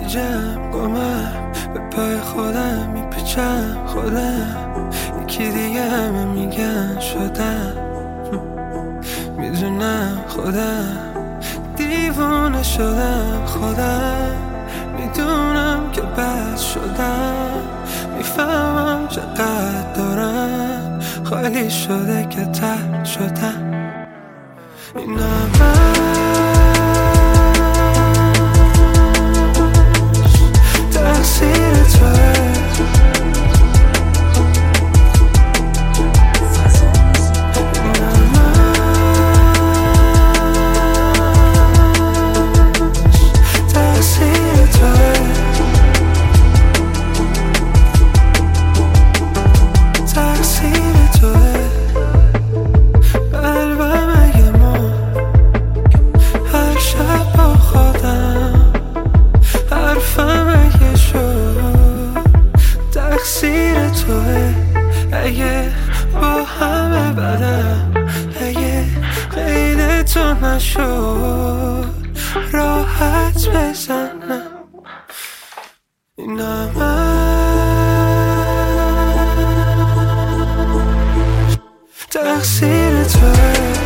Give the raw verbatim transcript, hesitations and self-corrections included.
گیجم گمم به پای خودم میپیچم خودم یکی دیگه همه میگن شدم میدونم خودم دیوونه شدم خودم میدونم که بد شدم میفهمم چقدر دارم خالی شده که ترد شدم این تقصیر توه اگه با همه بدم اگه غیر تو نشد راحت بزنم این همش تقصیر توه